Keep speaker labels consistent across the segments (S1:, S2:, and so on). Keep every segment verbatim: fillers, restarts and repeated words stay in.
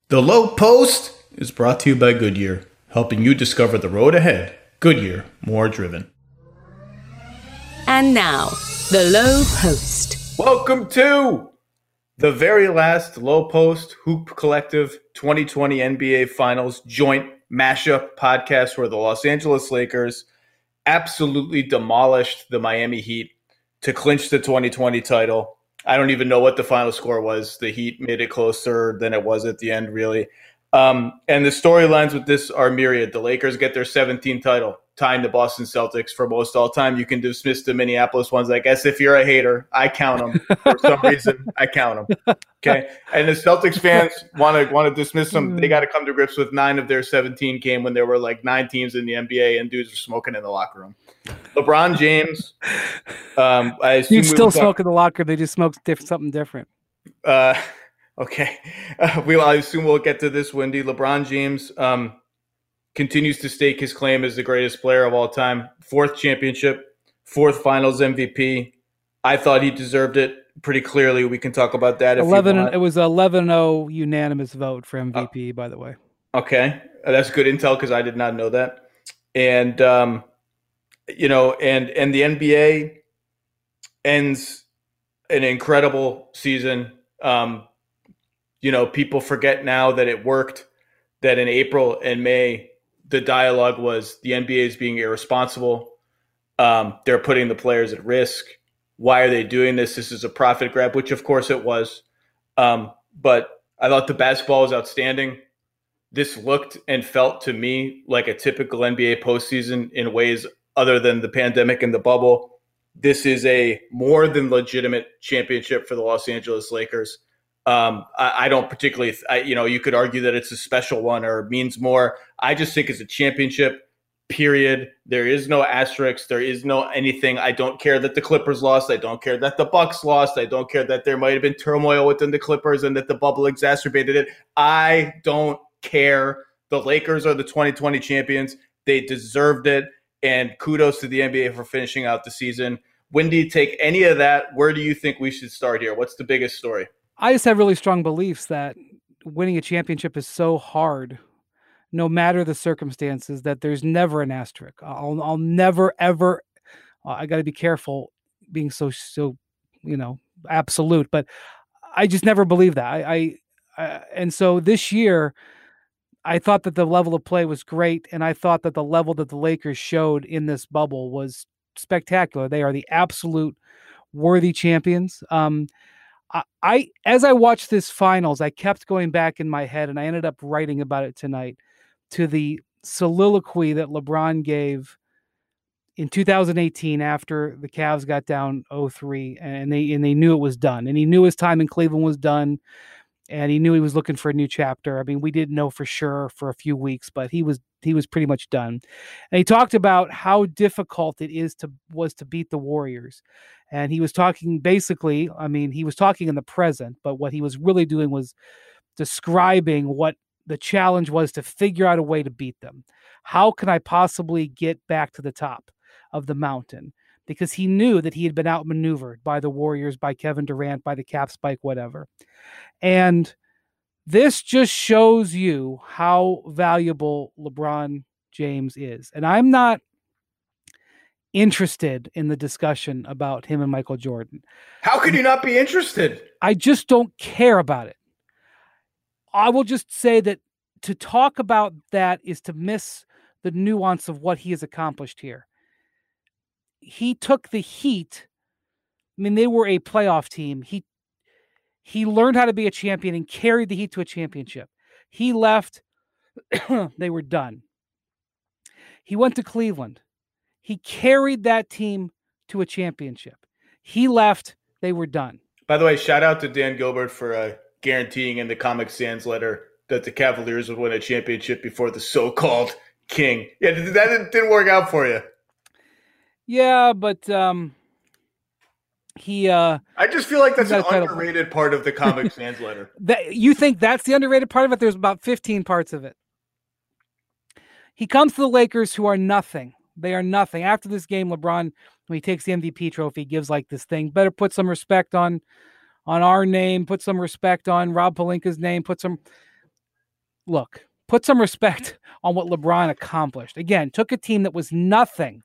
S1: The Low Post is brought to you by Goodyear, helping you discover the road ahead. Goodyear, more driven.
S2: And now, The Low Post.
S1: Welcome to the very last Low Post Hoop Collective twenty twenty N B A Finals joint mashup podcast where the Los Angeles Lakers absolutely demolished the Miami Heat to clinch the twenty twenty title. I don't even know what the final score was. The Heat made it closer than it was at the end, really. Um, and the storylines with this are myriad. The Lakers get their seventeenth title, tying the Boston Celtics for most all time. You can dismiss the Minneapolis ones. I guess if you're a hater, I count them. For some reason, I count them. Okay. And the Celtics fans want to want to dismiss them. They got to come to grips with nine of their seventeen came when there were like nine teams in the N B A and dudes were smoking in the locker room. LeBron James. Um, I assume
S3: you still smoke
S1: talk-
S3: in the locker. They just smoke diff- something different.
S1: Uh, okay. Uh, we'll, I assume we'll get to this, Wendy. LeBron James um, continues to stake his claim as the greatest player of all time. Fourth championship, fourth finals M V P. I thought he deserved it pretty clearly. We can talk about that if
S3: eleven,
S1: you want.
S3: It was an eleven oh unanimous vote for M V P, uh, by the way.
S1: Okay. That's good intel because I did not know that. And, um, you know, and, and the N B A ends an incredible season. Um, you know, people forget now that it worked, that in April and May, the dialogue was the N B A is being irresponsible. Um, they're putting the players at risk. Why are they doing this? This is a profit grab, which of course it was. Um, but I thought the basketball was outstanding. This looked and felt to me like a typical N B A postseason in ways other than the pandemic and the bubble. This is a more than legitimate championship for the Los Angeles Lakers. Um, I, I don't particularly, I, you know, you could argue that it's a special one or means more. I just think it's a championship, period. There is no asterisk. There is no anything. I don't care that the Clippers lost. I don't care that the Bucks lost. I don't care that there might have been turmoil within the Clippers and that the bubble exacerbated it. I don't care. The Lakers are the twenty twenty champions. They deserved it. And kudos to the N B A for finishing out the season. When do you take any of that? Where do you think we should start here? What's the biggest story?
S3: I just have really strong beliefs that winning a championship is so hard, no matter the circumstances, that there's never an asterisk. I'll, I'll never, ever, uh, I got to be careful being so, so, you know, absolute, but I just never believe that. I, I, I and so this year, I thought that the level of play was great, and I thought that the level that the Lakers showed in this bubble was spectacular. They are the absolute worthy champions. Um, I, I, as I watched this finals, I kept going back in my head, and I ended up writing about it tonight, to the soliloquy that LeBron gave in two thousand eighteen after the Cavs got down oh three, and they and they knew it was done, and he knew his time in Cleveland was done. And he knew he was looking for a new chapter. I mean, we didn't know for sure for a few weeks, but he was he was pretty much done. And he talked about how difficult it is to was to beat the Warriors. And he was talking basically, I mean, he was talking in the present, but what he was really doing was describing what the challenge was to figure out a way to beat them. How can I possibly get back to the top of the mountain? Because he knew that he had been outmaneuvered by the Warriors, by Kevin Durant, by the cap spike, whatever. And this just shows you how valuable LeBron James is. And I'm not interested in the discussion about him and Michael Jordan.
S1: How could you not be interested?
S3: I just don't care about it. I will just say that to talk about that is to miss the nuance of what he has accomplished here. He took the Heat. I mean, they were a playoff team. He he learned how to be a champion and carried the Heat to a championship. He left. They were done. He went to Cleveland. He carried that team to a championship. He left. They were done.
S1: By the way, shout out to Dan Gilbert for uh, guaranteeing in the Comic Sans letter that the Cavaliers would win a championship before the so-called king. Yeah, that didn't work out for you.
S3: Yeah, but um, he. Uh,
S1: I just feel like that's an underrated part of the Comic Sans letter.
S3: That you think that's the underrated part of it? There's about fifteen parts of it. He comes to the Lakers, who are nothing. They are nothing. After this game, LeBron, when he takes the M V P trophy, gives like this thing. Better put some respect on, on our name. Put some respect on Rob Pelinka's name. Put some. look, put some respect on what LeBron accomplished. Again, took a team that was nothing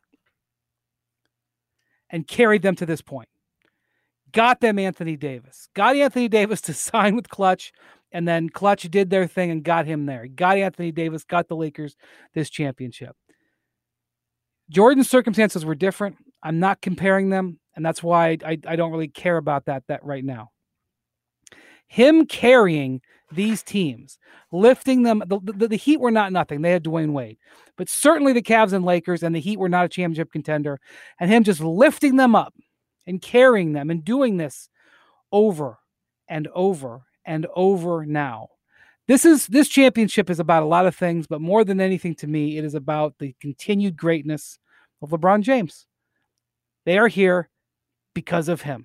S3: and carried them to this point. Got them Anthony Davis. Got Anthony Davis to sign with Clutch, and then Clutch did their thing and got him there. Got Anthony Davis, got the Lakers this championship. Jordan's circumstances were different. I'm not comparing them, and that's why I, I don't really care about that, that right now. Him carrying these teams, lifting them, the, the, the Heat were not nothing. They had Dwayne Wade. But certainly the Cavs and Lakers and the Heat were not a championship contender. And him just lifting them up and carrying them and doing this over and over and over now. This is this championship is about a lot of things, but more than anything to me, it is about the continued greatness of LeBron James. They are here because of him.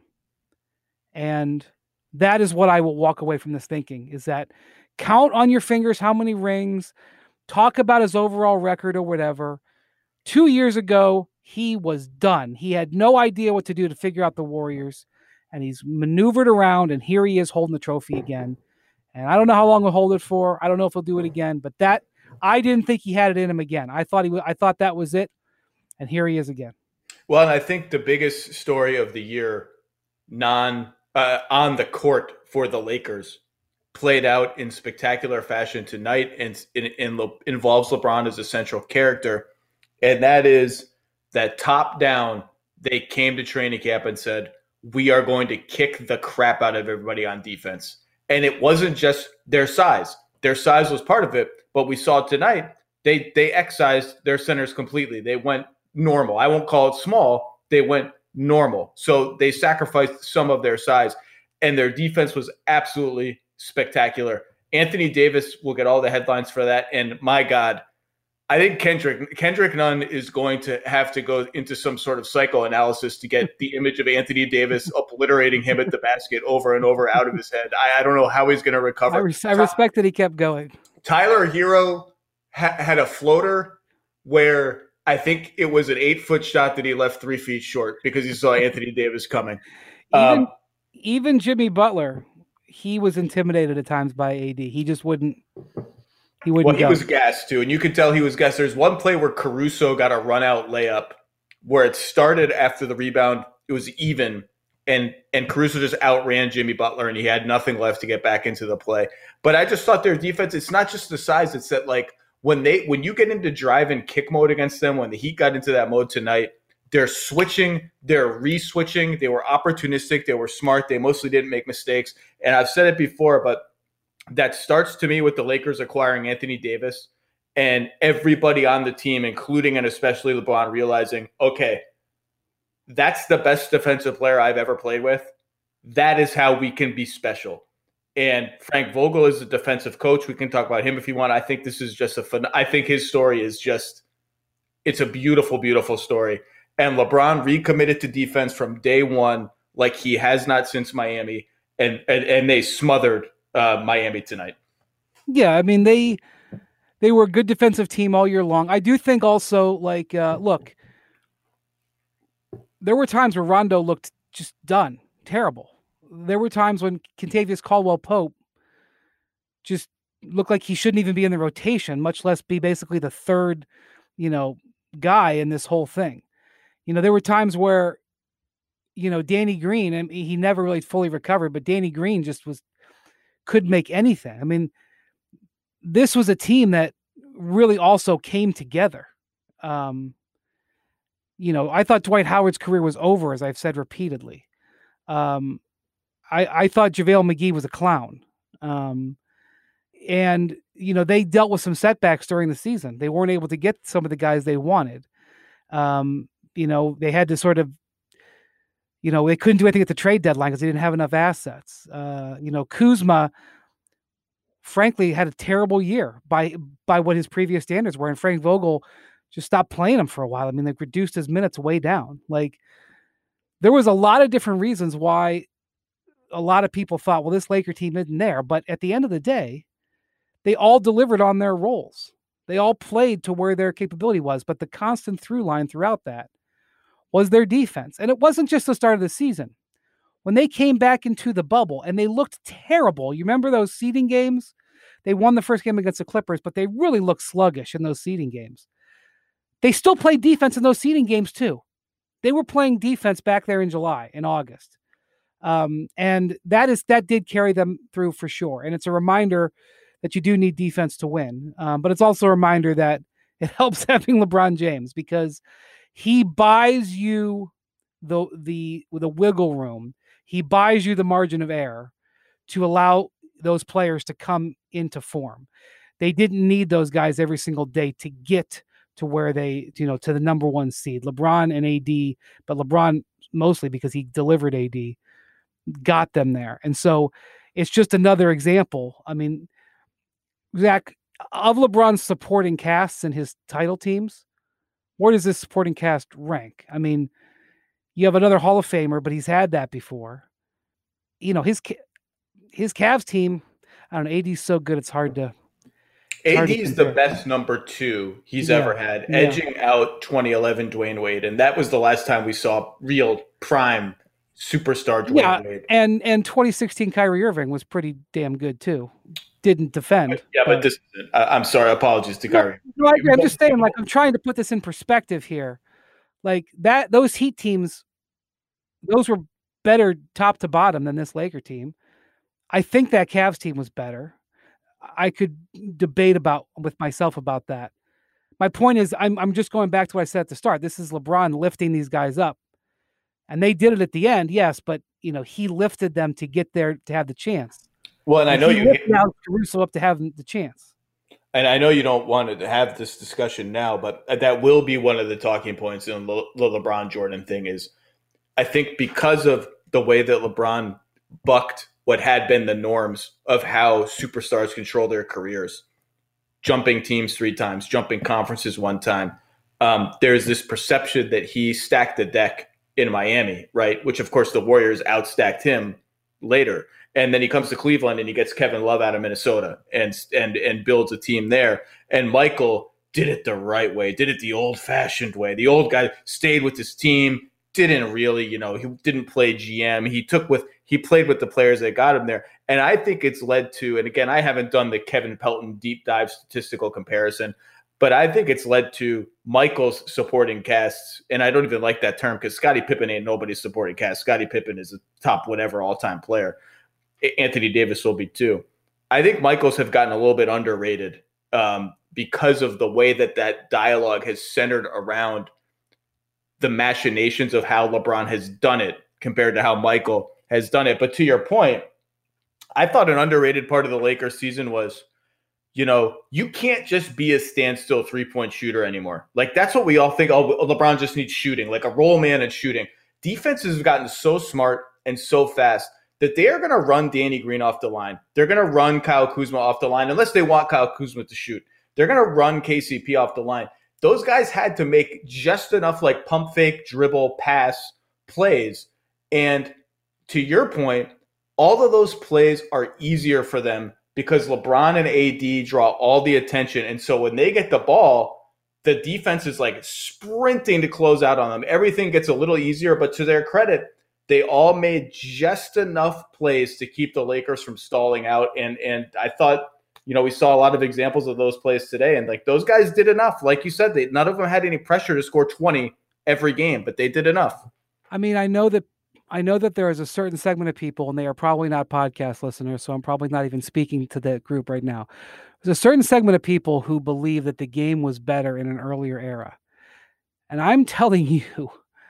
S3: And that is what I will walk away from this thinking, is that count on your fingers how many rings, talk about his overall record or whatever. Two years ago, he was done. He had no idea what to do to figure out the Warriors, and he's maneuvered around, and here he is holding the trophy again. And I don't know how long he'll hold it for. I don't know if he'll do it again, but that I didn't think he had it in him again. I thought he, I thought that was it, and here he is again.
S1: Well, and I think the biggest story of the year, non uh, on the court for the Lakers, played out in spectacular fashion tonight, and it, it, it involves LeBron as a central character, and that is that top down, they came to training camp and said, we are going to kick the crap out of everybody on defense. And it wasn't just their size. Their size was part of it, but we saw tonight, they they excised their centers completely. They went normal. I won't call it small. They went normal. So they sacrificed some of their size, and their defense was absolutely spectacular. Anthony Davis will get all the headlines for that, and my God, I think Kendrick Kendrick Nunn is going to have to go into some sort of psychoanalysis to get the image of Anthony Davis obliterating him at the basket over and over out of his head. I, I don't know how he's going to recover.
S3: I, res- I respect that he kept going.
S1: Tyler Hero ha- had a floater where I think it was an eight-foot shot that he left three feet short because he saw Anthony Davis coming.
S3: Even,
S1: Um,
S3: even Jimmy Butler, he was intimidated at times by A D. He just wouldn't. He wouldn't.
S1: Well, he
S3: go.
S1: was gassed too, and you could tell he was gassed. There's one play where Caruso got a run-out layup where it started after the rebound. It was even, and and Caruso just outran Jimmy Butler, and he had nothing left to get back into the play. But I just thought their defense, it's not just the size. It's that, like, when they when you get into drive and kick mode against them, when the Heat got into that mode tonight, they're switching, they're re-switching. They were opportunistic. They were smart. They mostly didn't make mistakes. And I've said it before, but that starts to me with the Lakers acquiring Anthony Davis and everybody on the team, including and especially LeBron, realizing, okay, that's the best defensive player I've ever played with. That is how we can be special. And Frank Vogel is a defensive coach. We can talk about him if you want. I think this is just a fun. I think his story is just, it's a beautiful, beautiful story. And LeBron recommitted to defense from day one, like he has not since Miami, and and, and they smothered Uh, Miami tonight.
S3: Yeah, I mean, they they were a good defensive team all year long. I do think also, like, uh, look, there were times where Rondo looked just done, terrible. There were times when Kentavious Caldwell-Pope just looked like he shouldn't even be in the rotation, much less be basically the third, you know, guy in this whole thing. You know, there were times where, you know, Danny Green, and he never really fully recovered, but Danny Green just was couldn't make anything. I mean, this was a team that really also came together. Um, you know, I thought Dwight Howard's career was over, as I've said repeatedly. Um, I, I thought JaVale McGee was a clown. Um, and, you know, they dealt with some setbacks during the season. They weren't able to get some of the guys they wanted. Um, you know, they had to sort of, You know, they couldn't do anything at the trade deadline because they didn't have enough assets. Uh, you know, Kuzma, frankly, had a terrible year by by what his previous standards were, and Frank Vogel just stopped playing him for a while. I mean, they reduced his minutes way down. Like, there was a lot of different reasons why a lot of people thought, well, this Laker team isn't there. But at the end of the day, they all delivered on their roles. They all played to where their capability was. But the constant through line throughout that was their defense. And it wasn't just the start of the season. When they came back into the bubble and they looked terrible, you remember those seeding games? They won the first game against the Clippers, but they really looked sluggish in those seeding games. They still played defense in those seeding games too. They were playing defense back there in July, in August. Um, and that is that did carry them through for sure. And it's a reminder that you do need defense to win. Um, but it's also a reminder that it helps having LeBron James, because he buys you the the the wiggle room. He buys you the margin of error to allow those players to come into form. They didn't need those guys every single day to get to where they, you know, to the number one seed. LeBron and A D, but LeBron mostly because he delivered A D, got them there. And so it's just another example. I mean, Zach, of LeBron's supporting casts and his title teams, where does this supporting cast rank? I mean, you have another Hall of Famer, but he's had that before. You know, his his Cavs team, I don't know, A D's so good, it's hard to
S1: A D is the best number two he's yeah. ever had, edging yeah. out twenty eleven Dwayne Wade. And that was the last time we saw real prime superstar Dwayne
S3: yeah,
S1: Wade.
S3: And and twenty sixteen Kyrie Irving was pretty damn good too. Didn't defend.
S1: Yeah, but, but this isn't. I'm sorry. Apologies to Kyrie.
S3: No, I'm just saying, like, I'm trying to put this in perspective here. Like that, those Heat teams, those were better top to bottom than this Laker team. I think that Cavs team was better. I could debate about with myself about that. My point is, I'm I'm just going back to what I said at the start. This is LeBron lifting these guys up, and they did it at the end, yes, but you know he lifted them to get there to have the chance.
S1: Well, and, and I know
S3: he
S1: you
S3: lifted out Caruso up to have the chance.
S1: And I know you don't want to have this discussion now, but that will be one of the talking points in the LeBron Jordan thing. Is I think because of the way that LeBron bucked what had been the norms of how superstars control their careers, jumping teams three times, jumping conferences one time. Um, there's this perception that he stacked the deck in Miami, right? Which, of course, the Warriors outstacked him later. And then he comes to Cleveland and he gets Kevin Love out of Minnesota and and and builds a team there. And Michael did it the right way, did it the old-fashioned way. The old guy stayed with his team, didn't really, you know, he didn't play G M. He took with he played with the players that got him there. And I think it's led to, and again, I haven't done the Kevin Pelton deep dive statistical comparison, but I think it's led to Michael's supporting casts. And I don't even like that term because Scottie Pippen ain't nobody's supporting cast. Scottie Pippen is a top whatever all-time player. Anthony Davis will be too. I think Michael's have gotten a little bit underrated um, because of the way that that dialogue has centered around the machinations of how LeBron has done it compared to how Michael has done it. But to your point, I thought an underrated part of the Lakers season was, you know, you can't just be a standstill three-point shooter anymore. Like, that's what we all think. Oh, LeBron just needs shooting, like a roll man and shooting. Defenses have gotten so smart and so fast that they are going to run Danny Green off the line. They're going to run Kyle Kuzma off the line, unless they want Kyle Kuzma to shoot. They're going to run K C P off the line. Those guys had to make just enough like pump fake, dribble, pass plays. And to your point, all of those plays are easier for them because LeBron and A D draw all the attention. And so when they get the ball, the defense is like sprinting to close out on them. Everything gets a little easier, but to their credit, they all made just enough plays to keep the Lakers from stalling out. And and I thought, you know, we saw a lot of examples of those plays today. And like those guys did enough. Like you said, they, none of them had any pressure to score twenty every game, but they did enough.
S3: I mean, I know that I know that there is a certain segment of people, and they are probably not podcast listeners, so I'm probably not even speaking to that group right now. There's a certain segment of people who believe that the game was better in an earlier era. And I'm telling you,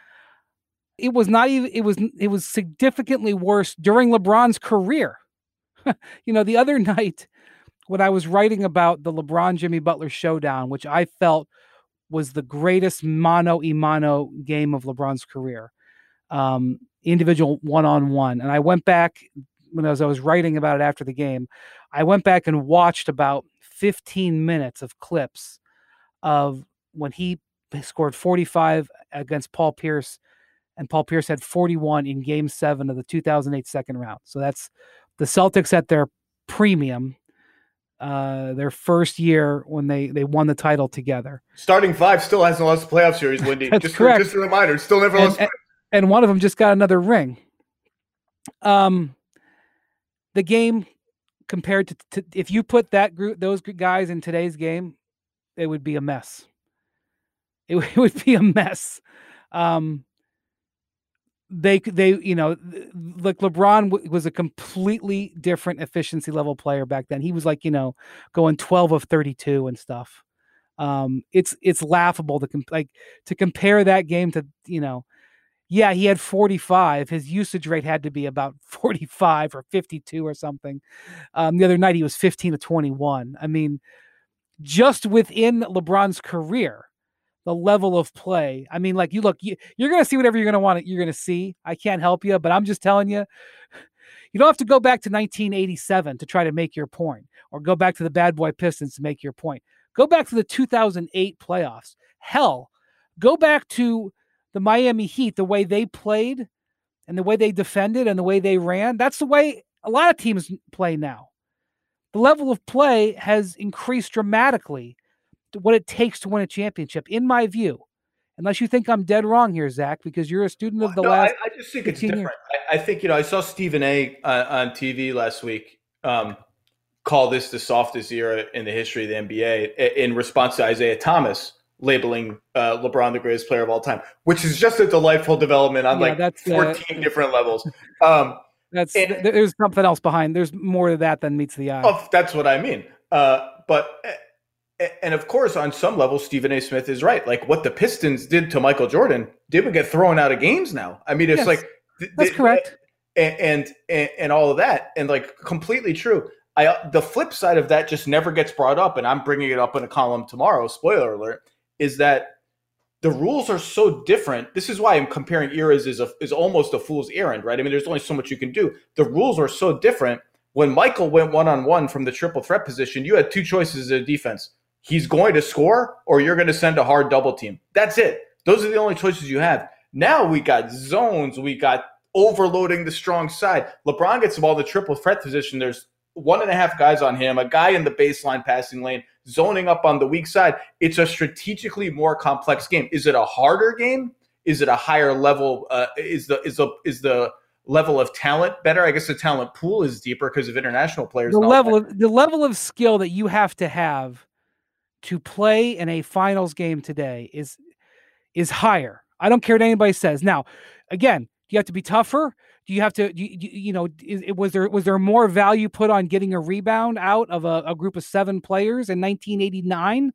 S3: it was not even, it was, it was significantly worse during LeBron's career. You know, the other night when I was writing about the LeBron Jimmy Butler showdown, which I felt was the greatest mano a mano game of LeBron's career, um, individual one-on-one. And I went back when I was, I was writing about it after the game, I went back and watched about fifteen minutes of clips of when he scored forty-five against Paul Pierce, and Paul Pierce had forty-one in game seven of the two thousand eight second round. So that's the Celtics at their premium, uh, their first year when they, they won the title together.
S1: Starting five still hasn't lost the playoff series, Wendy.
S3: That's
S1: just,
S3: correct.
S1: just a reminder, still never
S3: and,
S1: lost.
S3: And, and one of them just got another ring. Um, the game compared to, to if you put that group, those guys in today's game, it would be a mess. It, it would be a mess. Um, they, they, you know, like LeBron w- was a completely different efficiency level player back then. He was like, you know, going twelve of thirty-two and stuff. Um, it's, it's laughable to comp- like to compare that game to, you know, yeah, he had forty-five. His usage rate had to be about forty-five or fifty-two or something. Um, the other night he was fifteen to twenty-one. I mean, just within LeBron's career, the level of play. I mean, like you look, you, you're going to see whatever you're going to want. You're going to see. I can't help you, but I'm just telling you, you don't have to go back to nineteen eighty-seven to try to make your point, or go back to the Bad Boy Pistons to make your point. Go back to the two thousand eight playoffs. Hell, go back to the Miami Heat, the way they played and the way they defended and the way they ran. That's the way a lot of teams play now. The level of play has increased dramatically to what it takes to win a championship, in my view. Unless you think I'm dead wrong here, Zach, because you're a student of the
S1: no,
S3: last.
S1: I, I just think it's different. I, I think, you know, I saw Stephen A. Uh, on T V last week um, call this the softest era in the history of the N B A in response to Isaiah Thomas labeling uh, LeBron the greatest player of all time, which is just a delightful development on yeah, like that's, fourteen uh, different levels. Um,
S3: that's and, there's something else behind. There's more to that than meets the eye.
S1: Oh, that's what I mean. Uh, but and of course, on some level, Stephen A. Smith is right. Like what the Pistons did to Michael Jordan, didn't get thrown out of games now. I mean, it's yes, like
S3: that's th- correct,
S1: and, and and and all of that, and like completely true. I the flip side of that just never gets brought up, and I'm bringing it up in a column tomorrow. Spoiler alert. Is that the rules are so different. This is why I'm comparing eras is a, is almost a fool's errand, right? I mean, there's only so much you can do. The rules are so different. When Michael went one-on-one from the triple threat position, you had two choices as a defense. He's going to score or you're going to send a hard double team. That's it. Those are the only choices you have. Now we got zones. We got overloading the strong side. LeBron gets the ball in the triple threat position. There's one and a half guys on him, a guy in the baseline passing lane, zoning up on the weak side. It's a strategically more complex game. Is it a harder game? Is it a higher level? Uh, is the is the is the level of talent better? I guess the talent pool is deeper because of international players.
S3: The level of the level of skill that you have to have to play in a finals game today is is higher. I don't care what anybody says. Now, again, you have to be tougher. Do you have to, you, you know, is, was there was there more value put on getting a rebound out of a, a group of seven players in nineteen eighty-nine?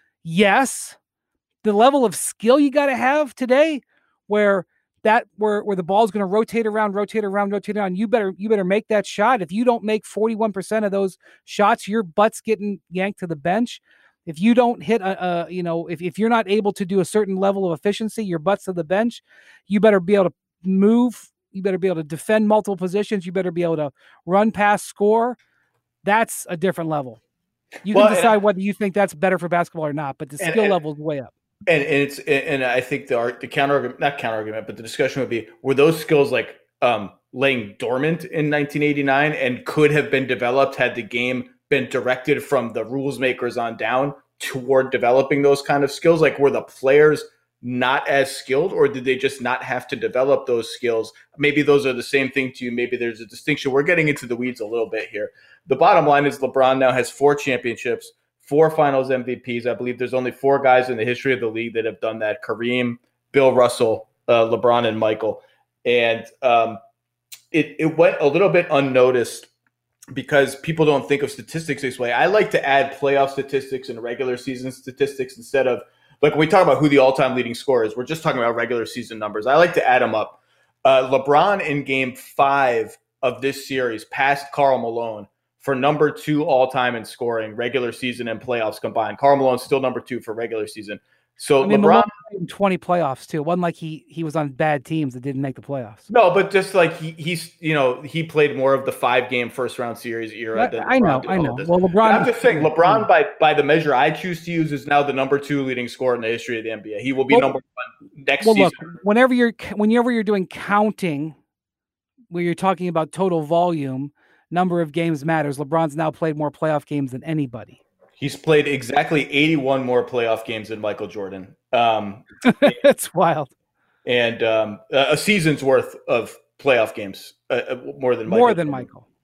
S3: Yes. The level of skill you got to have today, where that where where the ball's going to rotate around, rotate around, rotate around. You better you better make that shot. If you don't make forty-one percent of those shots, your butt's getting yanked to the bench. If you don't hit a, a you know, if if you're not able to do a certain level of efficiency, your butt's to the bench. You better be able to move. You better be able to defend multiple positions. You better be able to run, pass, score. That's a different level. You well, can decide and, whether you think that's better for basketball or not, but the skill and, level is way up.
S1: And, and it's and I think the the counter not counter argument, but the discussion would be: were those skills like um, laying dormant in nineteen eighty-nine and could have been developed had the game been directed from the rules makers on down toward developing those kind of skills? Like, were the players not as skilled, or did they just not have to develop those skills? Maybe those are the same thing to you. Maybe there's a distinction. We're getting into the weeds a little bit here. The bottom line is LeBron now has four championships, four finals M V Ps. I believe there's only four guys in the history of the league that have done that: Kareem, Bill Russell, uh, LeBron, and Michael. And um, it, it went a little bit unnoticed because people don't think of statistics this way. I like to add playoff statistics and regular season statistics instead of, like, when we talk about who the all-time leading scorer is, we're just talking about regular season numbers. I like to add them up. Uh, LeBron in game five of this series passed Karl Malone for number two all-time in scoring, regular season and playoffs combined. Karl Malone's still number two for regular season. So I mean, LeBron
S3: in twenty playoffs too. It wasn't like he he was on bad teams that didn't make the playoffs.
S1: No, but just like he, he's you know he played more of the five game first round series era. Than
S3: I know, I know. Well, LeBron.
S1: But I'm just saying, LeBron by by the measure I choose to use is now the number two leading scorer in the history of the N B A. He will be well, number one next well, season.
S3: Look, whenever you're whenever you're doing counting, where you're talking about total volume, number of games matters. LeBron's now played more playoff games than anybody.
S1: He's played exactly eighty-one more playoff games than Michael Jordan. Um,
S3: That's wild.
S1: And um, a season's worth of playoff games, uh, more than Michael.
S3: More than Jordan. Michael.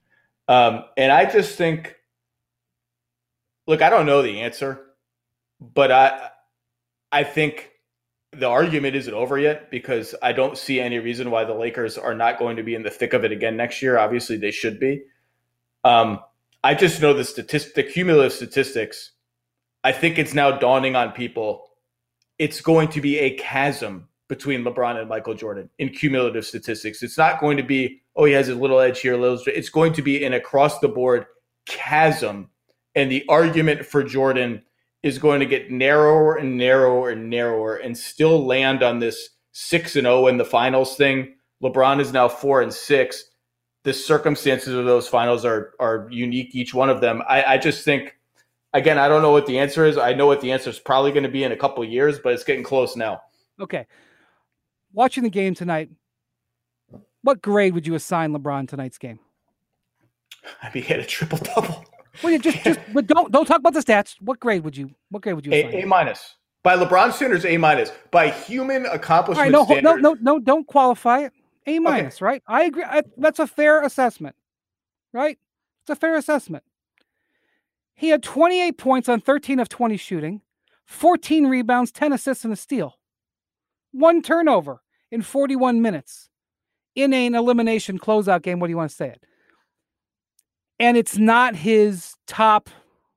S1: Um, and I just think, look, I don't know the answer, but I, I think the argument isn't over yet because I don't see any reason why the Lakers are not going to be in the thick of it again next year. Obviously, they should be. Um, I just know the statist- the cumulative statistics. I think it's now dawning on people. It's going to be a chasm between LeBron and Michael Jordan in cumulative statistics. It's not going to be, oh, he has a little edge here, a little. It's going to be an across the board chasm, and the argument for Jordan is going to get narrower and narrower and narrower and still land on this six and oh in the finals thing. LeBron is now four and six. The circumstances of those finals are are unique, each one of them. I, I just think, again, I don't know what the answer is. I know what the answer is probably going to be in a couple of years, but it's getting close now.
S3: Okay. Watching the game tonight, what grade would you assign LeBron tonight's game?
S1: I mean, he had a triple double.
S3: Well, you just, just, but don't don't talk about the stats. What grade would you? What grade would you assign?
S1: A, a minus by LeBron standards. A minus by human accomplishment
S3: All right, no,
S1: standards.
S3: no, no, no, don't qualify it. A minus, okay. Right? I agree. I, that's a fair assessment, right? It's a fair assessment. He had twenty-eight points on thirteen of twenty shooting, fourteen rebounds, ten assists, and a steal, one turnover in forty-one minutes in an elimination closeout game. What do you want to say it? And it's not his top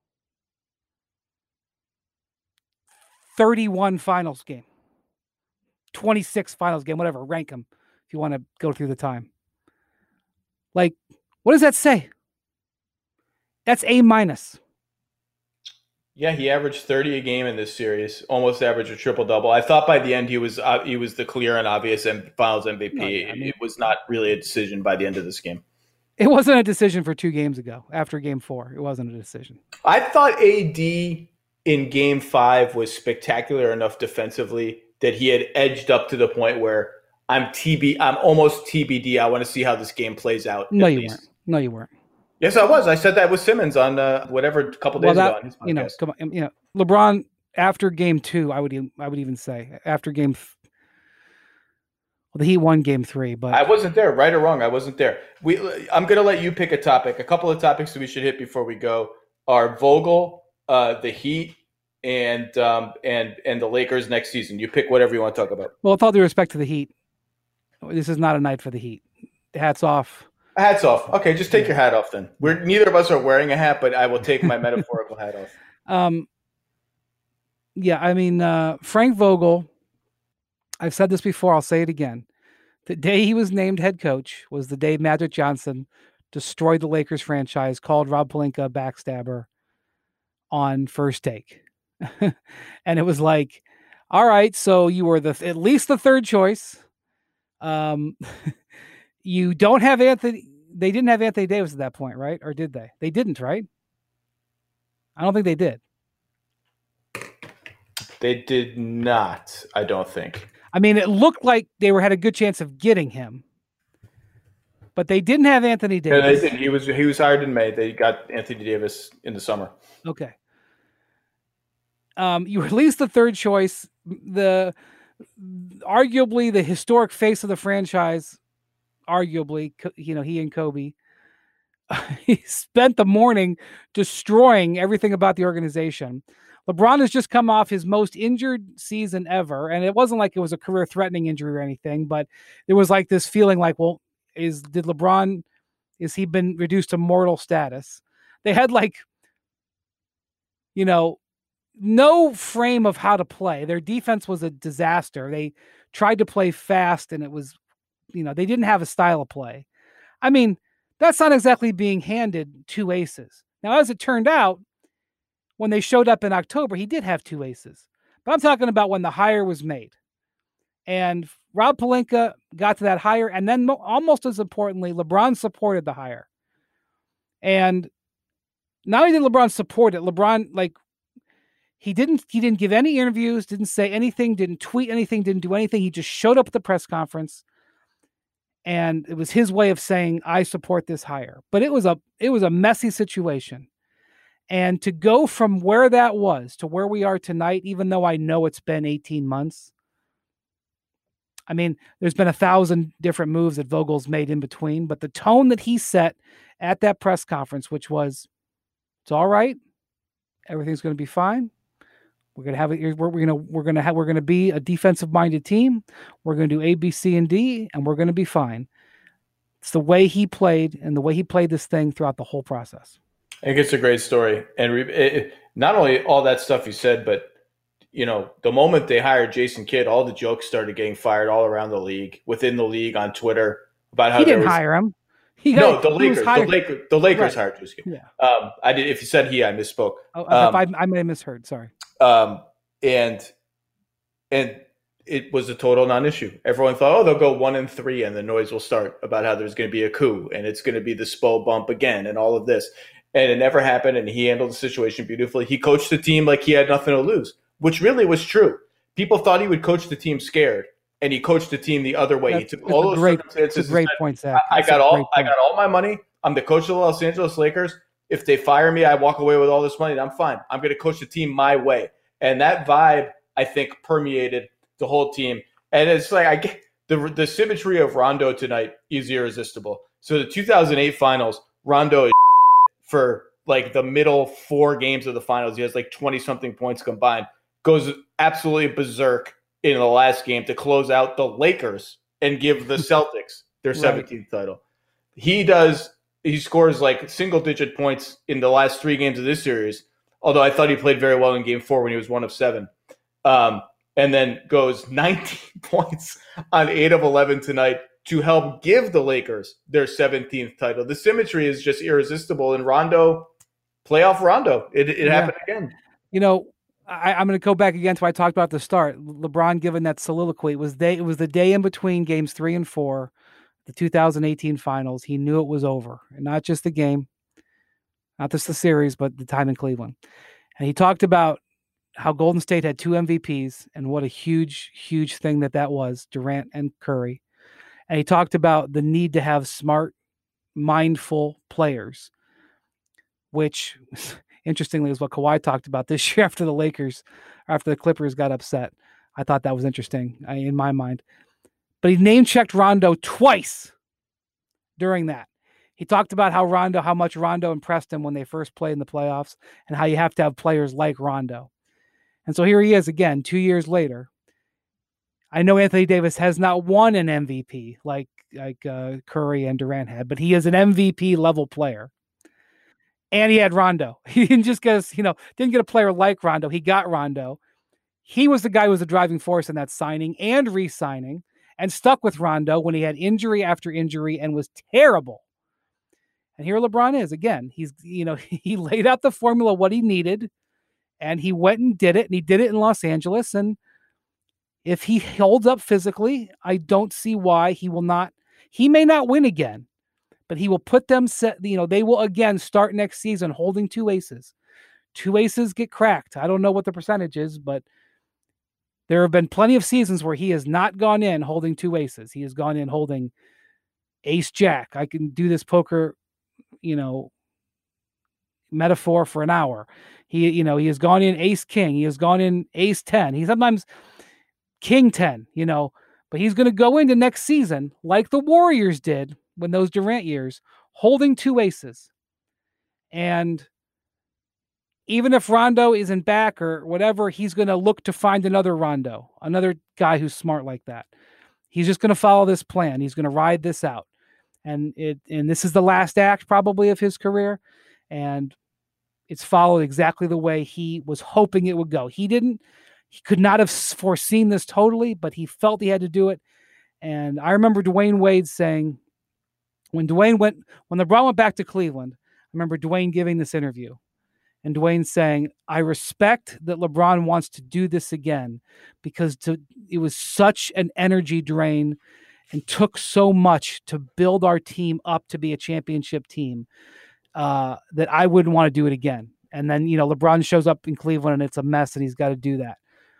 S3: thirty-one finals game, twenty-six finals game, whatever, rank him if you want to go through the time. Like, what does that say? That's A minus.
S1: Yeah, he averaged thirty a game in this series, almost averaged a triple-double. I thought by the end he was uh, he was the clear and obvious finals M V P. No, yeah, I mean, it was not really a decision by the end of this game.
S3: It wasn't a decision for two games ago. After game four, it wasn't a decision.
S1: I thought A D in game five was spectacular enough defensively that he had edged up to the point where I'm T B. I'm almost T B D. I want to see how this game plays out.
S3: No, you least. weren't. No, you weren't.
S1: Yes, I was. I said that with Simmons on uh, whatever a couple days well, that, ago on his podcast.
S3: You know, come on, you know, LeBron after game two, I would I would even say after game. Th- Well, he won game three, but
S1: I wasn't there, right or wrong. I wasn't there. We, I'm going to let you pick a topic. A couple of topics that we should hit before we go are Vogel, uh, the Heat, and um, and and the Lakers next season. You pick whatever you want to talk about.
S3: Well, with all due respect to the Heat, this is not a night for the Heat. Hats off.
S1: Hats off. Okay, just take your hat off then. We're neither of us are wearing a hat, but I will take my metaphorical hat off.
S3: Um. Yeah, I mean uh, Frank Vogel. I've said this before. I'll say it again. The day he was named head coach was the day Magic Johnson destroyed the Lakers franchise, called Rob Pelinka a backstabber on First Take. And it was like, all right, so you were the at least the third choice. Um, you don't have Anthony. They didn't have Anthony Davis at that point, right? Or did they? They didn't, right? I don't think they did.
S1: They did not, I don't think.
S3: I mean, it looked like they were had a good chance of getting him, but they didn't have Anthony Davis.
S1: Yeah, they didn't. He was he was hired in May. They got Anthony Davis in the summer.
S3: Okay. Um, you were at least the third choice. The arguably the historic face of the franchise. Arguably, you know, he and Kobe. He spent the morning destroying everything about the organization. LeBron has just come off his most injured season ever, and it wasn't like it was a career-threatening injury or anything, but there was like this feeling like, well, is did LeBron, is he been reduced to mortal status? They had like, you know, no frame of how to play. Their defense was a disaster. They tried to play fast, and it was, you know, they didn't have a style of play. I mean, that's not exactly being handed two aces. Now, as it turned out, when they showed up in October, he did have two aces. But I'm talking about when the hire was made. And Rob Pelinka got to that hire. And then mo- almost as importantly, LeBron supported the hire. And not only did LeBron support it, LeBron, like, he didn't he didn't give any interviews, didn't say anything, didn't tweet anything, didn't do anything. He just showed up at the press conference. And it was his way of saying, I support this hire. But it was a it was a messy situation. And to go from where that was to where we are tonight, even though I know it's been eighteen months, I mean, there's been a thousand different moves that Vogel's made in between, but the tone that he set at that press conference, which was, it's all right. Everything's going to be fine. We're going to have it. We're, we're going to, we're going to have, we're going to be a defensive minded team. We're going to do A, B, C, and D, and we're going to be fine. It's the way he played and the way he played this thing throughout the whole process.
S1: I think it's a great story. And it, it, not only all that stuff he said, but, you know, the moment they hired Jason Kidd, all the jokes started getting fired all around the league, within the league, on Twitter, about how
S3: he
S1: there
S3: didn't
S1: was,
S3: hire him. He
S1: no,
S3: got,
S1: the Lakers, the Lakers, the Lakers right. hired Jason Kidd. Yeah. Um, I did. If you said he, I misspoke.
S3: Oh,
S1: um,
S3: I, I may have misheard. Sorry.
S1: Um, and and it was a total non-issue. Everyone thought, oh, they'll go one and three, and the noise will start about how there's going to be a coup, and it's going to be the Spo bump again, and all of this. And it never happened, and he handled the situation beautifully. He coached the team like he had nothing to lose, which really was true. People thought he would coach the team scared, and he coached the team the other way.
S3: That's,
S1: he took all those
S3: great,
S1: circumstances.
S3: great
S1: said,
S3: point, Zach.
S1: I, I got all. I got all my money. I'm the coach of the Los Angeles Lakers. If they fire me, I walk away with all this money. I'm fine. I'm going to coach the team my way, and that vibe, I think, permeated the whole team. And it's like I get the the symmetry of Rondo tonight is irresistible. So the two thousand eight finals, Rondo is for like the middle four games of the finals. He has like twenty something points combined. Goes absolutely berserk in the last game to close out the Lakers and give the Celtics their seventeenth right. title. He does. He scores like single digit points in the last three games of this series. Although I thought he played very well in game four when he was one of seven. Um, and then goes nineteen points on eight of eleven tonight to help give the Lakers their seventeenth title. The symmetry is just irresistible. And Rondo, playoff Rondo, it, it yeah. happened again.
S3: You know, I, I'm going to go back again to what I talked about at the start. LeBron giving that soliloquy. It was, day, it was the day in between games three and four, the two thousand eighteen finals. He knew it was over. And not just the game, not just the series, but the time in Cleveland. And he talked about how Golden State had two M V Ps and what a huge, huge thing that that was, Durant and Curry. And he talked about the need to have smart, mindful players, which interestingly is what Kawhi talked about this year after the Lakers, after the Clippers got upset. I thought that was interesting in my mind. But he name-checked Rondo twice during that. He talked about how Rondo, how much Rondo impressed him when they first played in the playoffs and how you have to have players like Rondo. And so here he is again, two years later. I know Anthony Davis has not won an M V P like, like uh, Curry and Durant had, but he is an M V P level player. And he had Rondo. He didn't just get us, you know, didn't get a player like Rondo. He got Rondo. He was the guy who was the driving force in that signing and re-signing and stuck with Rondo when he had injury after injury and was terrible. And here LeBron is again. He's, you know, he laid out the formula, what he needed, and he went and did it, and he did it in Los Angeles. And if he holds up physically, I don't see why he will not. He may not win again, but he will put them set. You know, they will again start next season holding two aces. Two aces get cracked. I don't know what the percentage is, but there have been plenty of seasons where he has not gone in holding two aces. He has gone in holding ace jack. I can do this poker, you know, metaphor for an hour. He, you know, he has gone in ace king. He has gone in ace ten. He sometimes king ten, you know, but he's going to go into next season like the Warriors did when those Durant years, holding two aces. And even if Rondo isn't back or whatever, he's going to look to find another Rondo, another guy who's smart like that. He's just going to follow this plan. He's going to ride this out. And it, and this is the last act probably of his career. And it's followed exactly the way he was hoping it would go. He didn't, he could not have foreseen this totally, but he felt he had to do it. And I remember Dwayne Wade saying, when Dwayne went, when LeBron went back to Cleveland, I remember Dwayne giving this interview and Dwayne saying, I respect that LeBron wants to do this again because to, it was such an energy drain and took so much to build our team up to be a championship team. Uh, that I wouldn't want to do it again. And then, you know, LeBron shows up in Cleveland and it's a mess and he's got to do that.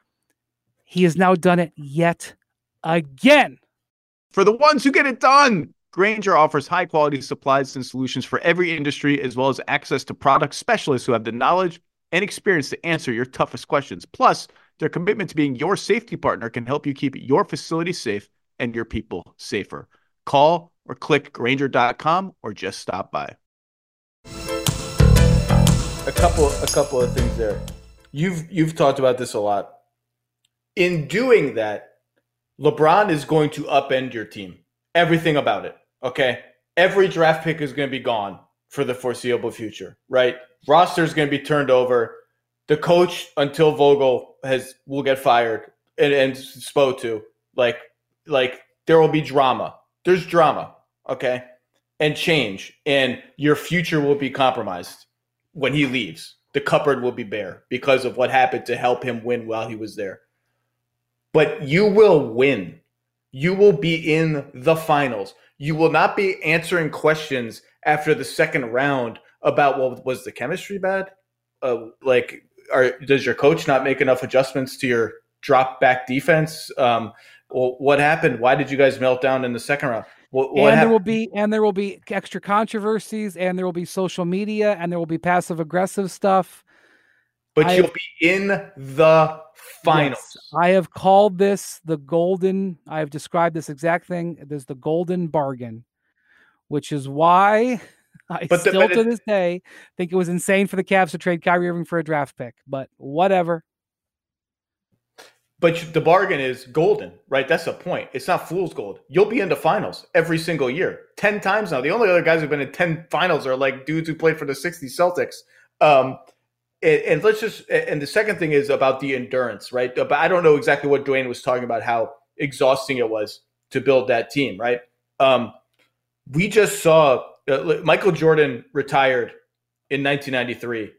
S3: He has now done it yet again.
S4: For the ones who get it done, Grainger offers high quality supplies and solutions for every industry, as well as access to product specialists who have the knowledge and experience to answer your toughest questions. Plus, their commitment to being your safety partner can help you keep your facility safe and your people safer. Call or click Grainger dot com or just stop by.
S1: a couple a couple of things there. You've you've talked about this a lot. In doing that, LeBron is going to upend your team. Everything about it. Okay? Every draft pick is going to be gone for the foreseeable future, right? Roster is going to be turned over. The coach, until Vogel has will get fired and, and Spo too. Like, like there will be drama. There's drama, okay? And change. And your future will be compromised when he leaves. The cupboard will be bare because of what happened to help him win while he was there. But you will win. You will be in the finals. You will not be answering questions after the second round about, well, was the chemistry bad? Uh, like, are, does your coach not make enough adjustments to your drop back defense? Um, well, what happened? Why did you guys melt down in the second round? What, what
S3: and
S1: happened?
S3: there will be and there will be extra controversies, and there will be social media, and there will be passive aggressive stuff.
S1: But
S3: I
S1: you'll
S3: have,
S1: be in the finals.
S3: Yes, I have called this the golden. I have described this exact thing as the golden bargain, which is why I
S1: But the-
S3: still
S1: but
S3: to
S1: it-
S3: this day think it was insane for the Cavs to trade Kyrie Irving for a draft pick. But whatever.
S1: But the bargain is golden, right? That's the point. It's not fool's gold. You'll be in the finals every single year, ten times now. The only other guys who've been in ten finals are like dudes who played for the sixty Celtics. Um, and, and let's just, and the second thing is about the endurance, right? But I don't know exactly what Dwayne was talking about, how exhausting it was to build that team, right? Um, we just saw uh, Michael Jordan retired in nineteen ninety-three.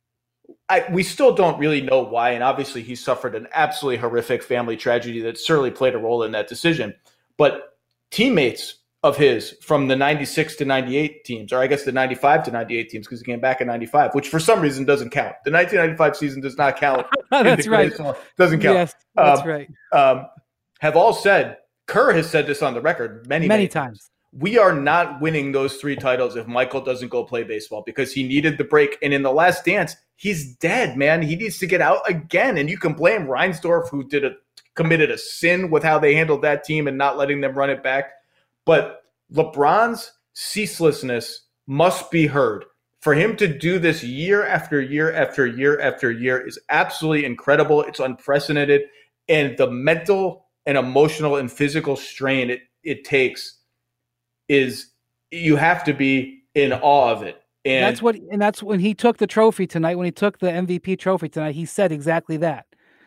S1: I, we still don't really know why, and obviously he suffered an absolutely horrific family tragedy that certainly played a role in that decision. But teammates of his from the ninety-six to ninety-eight teams, or I guess the ninety-five to ninety-eight teams, because he came back in ninety-five, which for some reason doesn't count. The nineteen ninety-five season does not count.
S3: That's right.
S1: Doesn't count.
S3: Yes, that's
S1: um,
S3: right.
S1: Um, have all said, Kerr has said this on the record many,
S3: Many
S1: many
S3: times.
S1: times. We are not winning those three titles if Michael doesn't go play baseball, because he needed the break. And in the last dance, he's dead, man. He needs to get out again. And you can blame Reinsdorf, who did a committed a sin with how they handled that team and not letting them run it back. But LeBron's ceaselessness must be heard. For him to do this year after year after year after year is absolutely incredible. It's unprecedented. And the mental and emotional and physical strain it, it takes is you have to be in awe of it. And
S3: that's what, and that's when he took the trophy tonight, when he took the M V P trophy tonight, he said exactly that.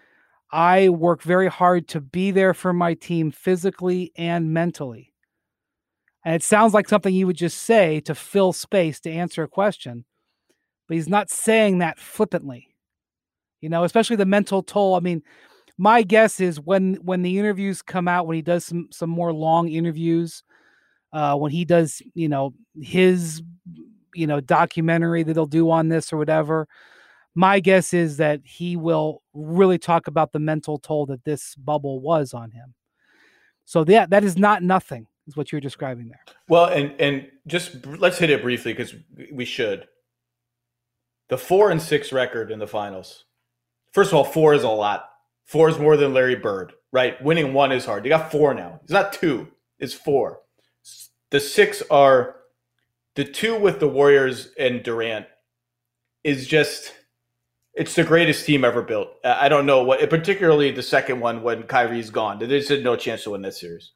S3: I work very hard to be there for my team physically and mentally. And it sounds like something you would just say to fill space to answer a question, but he's not saying that flippantly, you know, especially the mental toll. I mean, my guess is when, when the interviews come out, when he does some, some more long interviews, uh, when he does, you know, his, you know, documentary that he'll do on this or whatever, my guess is that he will really talk about the mental toll that this bubble was on him. So that, that is not nothing, is what you're describing there.
S1: Well, and, and just let's hit it briefly, because we should. The four and six record in the finals. First of all, four is a lot. Four is more than Larry Bird, right? Winning one is hard. You got four now. It's not two. It's four. The six are the two with the Warriors and Durant is just, it's the greatest team ever built. I don't know what, particularly the second one when Kyrie's gone. There's no chance to win that series.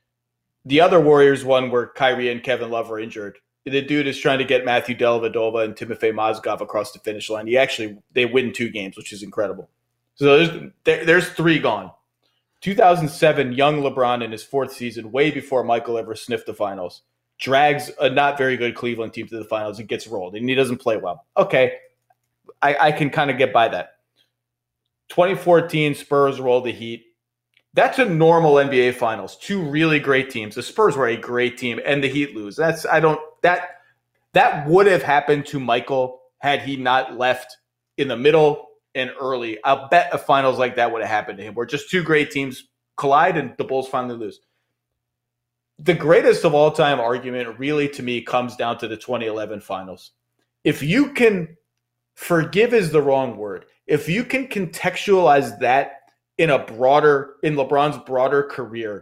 S1: The other Warriors one where Kyrie and Kevin Love are injured. The dude is trying to get Matthew Dellavedova and Timofey Mozgov across the finish line. He actually, they win two games, which is incredible. So there's, there, there's three gone. two thousand seven, young LeBron in his fourth season, way before Michael ever sniffed the finals, drags a not very good Cleveland team to the finals and gets rolled, and he doesn't play well. Okay, I, I can kind of get by that. twenty fourteen, Spurs roll the Heat. That's a normal N B A finals. Two really great teams. The Spurs were a great team, and the Heat lose. That's I don't that that would have happened to Michael had he not left in the middle and early. I'll bet a finals like that would have happened to him, where just two great teams collide and the Bulls finally lose. The greatest of all time argument really, to me, comes down to the twenty eleven finals. If you can, forgive is the wrong word. If you can contextualize that in a broader, in LeBron's broader career,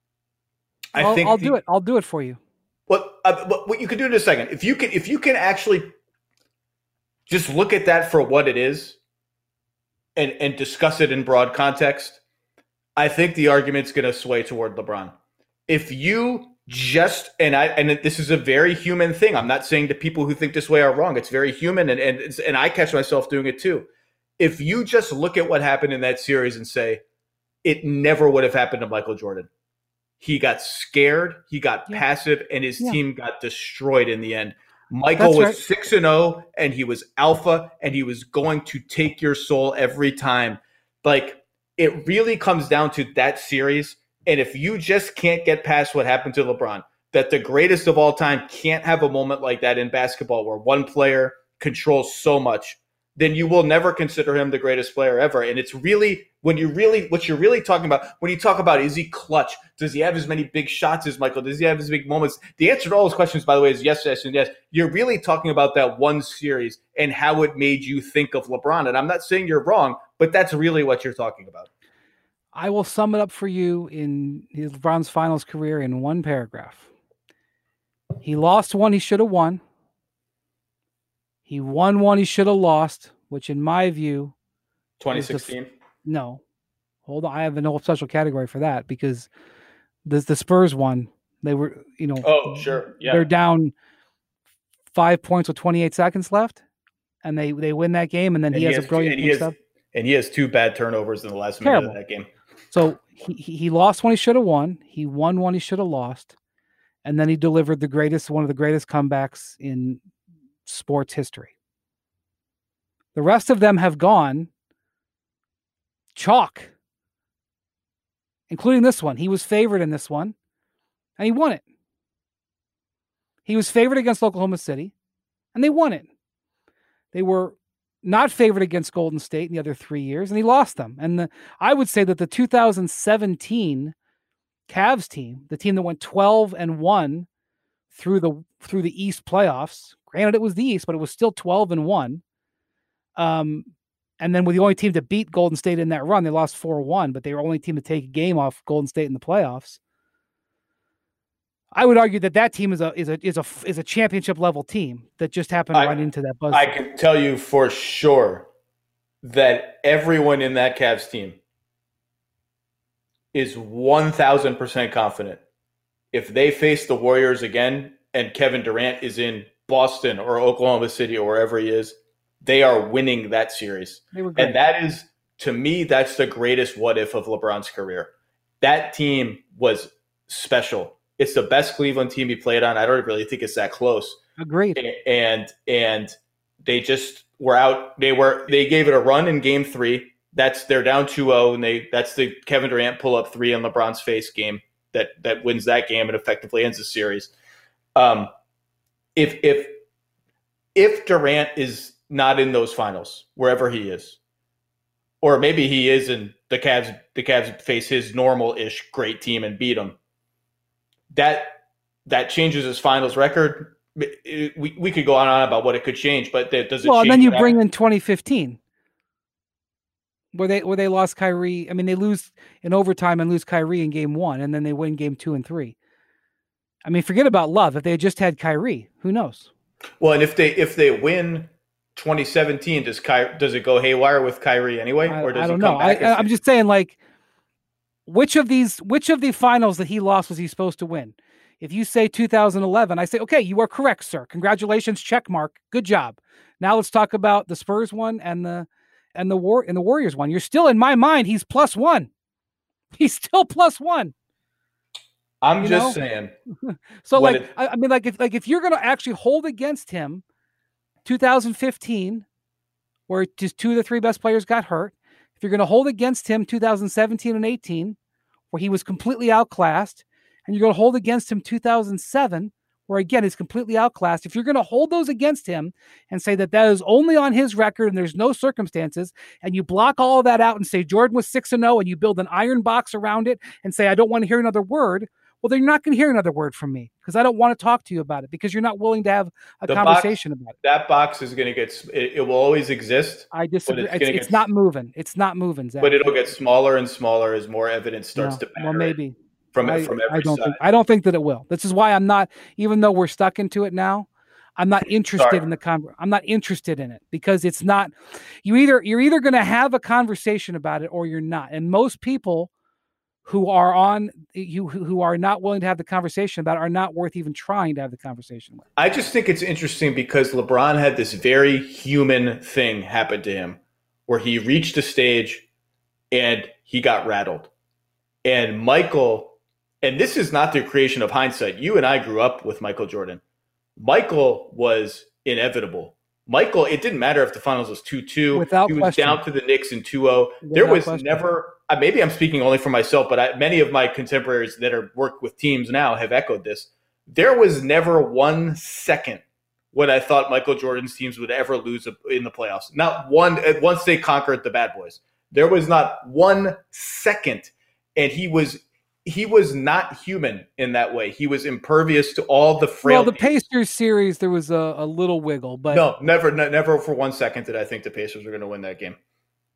S1: I
S3: I'll,
S1: think
S3: I'll
S1: the,
S3: do it. I'll do it for you.
S1: What, uh, what what you can do in a second. If you can, if you can actually just look at that for what it is and, and discuss it in broad context, I think the argument's going to sway toward LeBron. If you just, and I, and this is a very human thing. I'm not saying the people who think this way are wrong. It's very human. And, and, it's, and I catch myself doing it too. If you just look at what happened in that series and say, it never would have happened to Michael Jordan. He got scared, he got yeah. passive, and his yeah. team got destroyed in the end. Michael That's was right. six and oh, and he was alpha, and he was going to take your soul every time. Like, it really comes down to that series. And if you just can't get past what happened to LeBron, that the greatest of all time can't have a moment like that in basketball where one player controls so much, then you will never consider him the greatest player ever. And it's really, when you really, what you're really talking about, when you talk about, is he clutch? Does he have as many big shots as Michael? Does he have as big moments? The answer to all those questions, by the way, is yes, yes, and yes. You're really talking about that one series and how it made you think of LeBron. And I'm not saying you're wrong, but that's really what you're talking about.
S3: I will sum it up for you in his LeBron's finals career in one paragraph. He lost one he should have won. He won one he should have lost, which in my view...
S1: twenty sixteen?
S3: The, no. Hold on. I have a no special category for that because the, the Spurs won. They were, you know...
S1: Oh, sure. Yeah.
S3: They're down five points with twenty-eight seconds left, and they, they win that game, and then and he, he has, has a brilliant
S1: and he, has, and he has two bad turnovers in the last
S3: Terrible.
S1: minute of that game.
S3: So he, he lost one he should have won. He won one he should have lost. And then he delivered the greatest, one of the greatest comebacks in sports history. The rest of them have gone chalk, including this one. He was favored in this one, and he won it. He was favored against Oklahoma City, and they won it. They were not favored against Golden State in the other three years, and he lost them. And the, I would say that the two thousand seventeen Cavs team, the team that went twelve and one through the through the East playoffs, granted it was the East, but it was still twelve and one. Um, and then with the only team to beat Golden State in that run, they lost four one, but they were the only team to take a game off Golden State in the playoffs. I would argue that that team is a is a is a is a championship level team that just happened to I, run into that buzz.
S1: I can tell you for sure that everyone in that Cavs team is one thousand percent confident if they face the Warriors again and Kevin Durant is in Boston or Oklahoma City or wherever he is, they are winning that series.
S3: They were great.
S1: And that is, to me, that's the greatest what if of LeBron's career. That team was special. It's the best Cleveland team he played on. I don't really think it's that close.
S3: Agreed.
S1: And and they just were out. They were they gave it a run in game three. That's they're down two oh, and they that's the Kevin Durant pull up three on LeBron's face game that that wins that game and effectively ends the series. Um, if if if Durant is not in those finals, wherever he is, or maybe he is, and the Cavs the Cavs face his normal-ish great team and beat them, that that changes his finals record. It, we we could go on and on about what it could change, but that does it
S3: well,
S1: change?
S3: Well, then you bring in twenty fifteen. Where they where they lost Kyrie. I mean, they lose in overtime and lose Kyrie in game one, and then they win game two and three. I mean, forget about Love. If they had just had Kyrie, who knows?
S1: Well, and if they if they win twenty seventeen, does Ky, does it go haywire with Kyrie anyway, or does
S3: I, I don't
S1: he come
S3: know.
S1: back?
S3: I, I'm just saying, like, which of these which of the finals that he lost was he supposed to win? If you say two thousand eleven, I say, okay, you are correct, sir. Congratulations, check mark. Good job. Now let's talk about the Spurs one and the. And the war and the Warriors one. You're still in my mind. He's plus one. He's still plus one.
S1: I'm you just know? saying.
S3: So like, it, I, I mean, like if like if you're going to actually hold against him, two thousand fifteen, where just two of the three best players got hurt. If you're going to hold against him, two thousand seventeen and eighteen, where he was completely outclassed, and you're going to hold against him, two thousand seven. Where again is completely outclassed. If you're going to hold those against him and say that that is only on his record and there's no circumstances, and you block all of that out and say Jordan was six and oh, and you build an iron box around it and say I don't want to hear another word, well, then you're not going to hear another word from me because I don't want to talk to you about it because you're not willing to have a the conversation
S1: box,
S3: about it.
S1: That box is going to get. It, it will always exist.
S3: I disagree. It's,
S1: it's,
S3: it's
S1: get,
S3: not moving. It's not moving, Zach.
S1: But it'll get smaller and smaller as more evidence starts
S3: no,
S1: to matter.
S3: Well, maybe.
S1: From,
S3: I,
S1: from every
S3: I don't
S1: side.
S3: think I don't think that it will. This is why I'm not, even though we're stuck into it now, I'm not interested
S1: Sorry.
S3: in the con. I'm not interested in it because it's not. You either you're either going to have a conversation about it or you're not. And most people who are on you who are not willing to have the conversation about it are not worth even trying to have the conversation with.
S1: I just think it's interesting because LeBron had this very human thing happen to him where he reached a stage and he got rattled. And Michael, and this is not the creation of hindsight. You and I grew up with Michael Jordan. Michael was inevitable. Michael, it didn't matter if the finals was two two.
S3: Without
S1: he was
S3: question.
S1: down to the Knicks in two oh. There was
S3: question.
S1: never, uh, maybe I'm speaking only for myself, but I, many of my contemporaries that are work with teams now have echoed this. There was never one second when I thought Michael Jordan's teams would ever lose in the playoffs. Not one, once they conquered the bad boys. There was not one second. And he was he was not human in that way. He was impervious to all the frailties.
S3: Well, the Pacers series, there was a, a little wiggle, but
S1: no, never, ne- never for one second did I think the Pacers were going to win that game.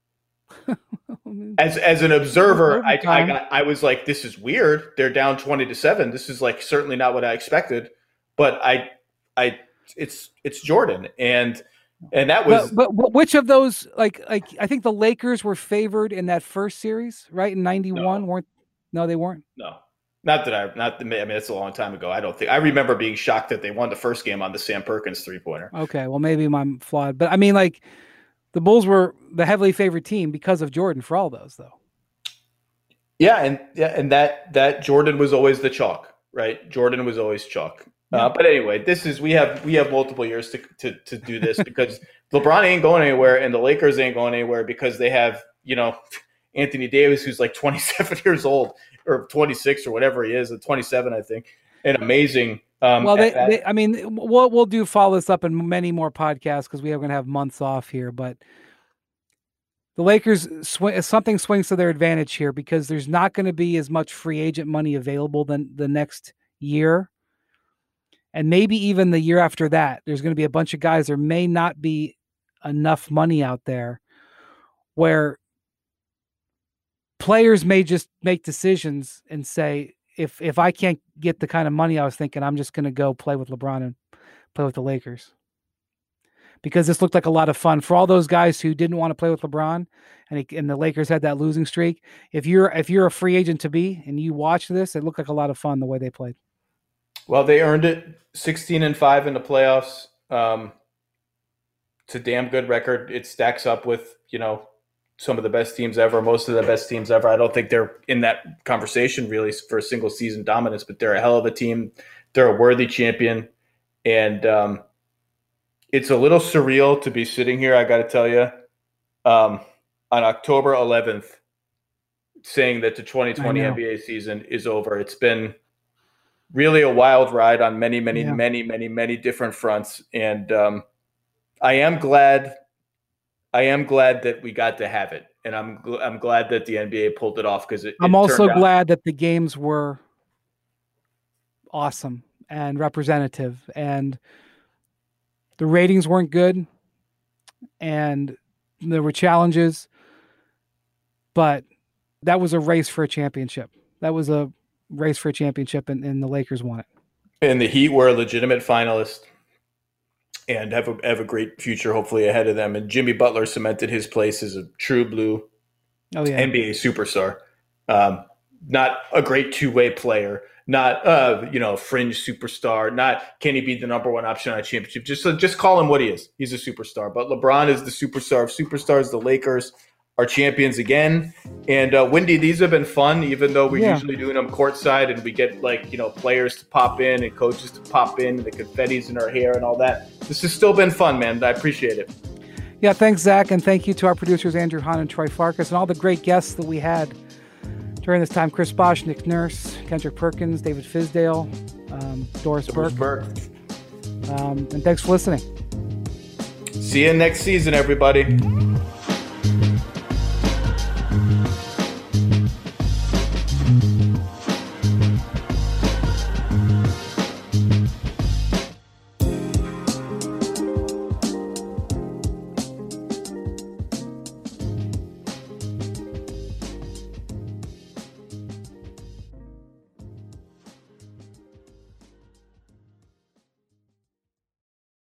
S1: As as an observer, I, I got I was like, this is weird. They're down twenty to seven. This is like certainly not what I expected. But I I it's it's Jordan and and that was.
S3: But, but, but which of those like like I think the Lakers were favored in that first series, right? In ninety-one,
S1: No.
S3: weren't no, they weren't.
S1: No, not that I not. I mean, it's a long time ago. I don't think I remember being shocked that they won the first game on the Sam Perkins three pointer.
S3: Okay, well maybe I'm flawed, but I mean like the Bulls were the heavily favored team because of Jordan for all those though.
S1: Yeah, and yeah, and that that Jordan was always the chalk, right? Jordan was always chalk. Yeah. Uh, but anyway, this is we have we have multiple years to to, to do this because LeBron ain't going anywhere and the Lakers ain't going anywhere because they have, you know, Anthony Davis, who's like twenty-seven years old or twenty-six or whatever he is, twenty-seven, I think, and amazing. Um,
S3: well, they, they, I mean, we'll we'll do follow this up in many more podcasts because we are going to have months off here. But the Lakers swing, something swings to their advantage here because there's not going to be as much free agent money available than the next year, and maybe even the year after that. There's going to be a bunch of guys. There may not be enough money out there where players may just make decisions and say, if if I can't get the kind of money I was thinking, I'm just going to go play with LeBron and play with the Lakers. Because this looked like a lot of fun for all those guys who didn't want to play with LeBron, and he, and the Lakers had that losing streak. If you're if you're a free agent to be and you watch this, it looked like a lot of fun the way they played.
S1: Well, they earned it, sixteen and five in the playoffs. Um, it's a damn good record. It stacks up with, you know, some of the best teams ever, most of the best teams ever. I don't think they're in that conversation really for a single season dominance, but they're a hell of a team. They're a worthy champion. And um, it's a little surreal to be sitting here, I got to tell you, um, on October eleventh, saying that the twenty twenty N B A season is over. It's been really a wild ride on many, many, yeah. many, many, many different fronts. And um, I am glad I am glad that we got to have it, and I'm gl- I'm glad that the N B A pulled it off because it.
S3: I'm
S1: it
S3: also
S1: out-
S3: glad that the games were awesome and representative, and the ratings weren't good, and there were challenges, but that was a race for a championship. That was a race for a championship, and, and the Lakers won it.
S1: And the Heat were a legitimate finalist. And have a have a great future, hopefully, ahead of them. And Jimmy Butler cemented his place as a true blue
S3: oh, yeah.
S1: N B A superstar. Um, not a great two-way player, not uh, you know, a fringe superstar, not can he be the number one option on a championship. Just just call him what he is. He's a superstar. But LeBron is the superstar of superstars. The Lakers are champions again. And uh, Wendy, these have been fun, even though we're yeah. usually doing them courtside and we get like, you know, players to pop in and coaches to pop in and the confetti's in our hair and all that. This has still been fun, man. I appreciate it.
S3: Yeah, thanks, Zach. And thank you to our producers, Andrew Hahn and Troy Farkas, and all the great guests that we had during this time. Chris Bosch, Nick Nurse, Kendrick Perkins, David Fisdale, um, Doris, Doris Burke. Burke. Um, and thanks for listening.
S1: See you next season, everybody.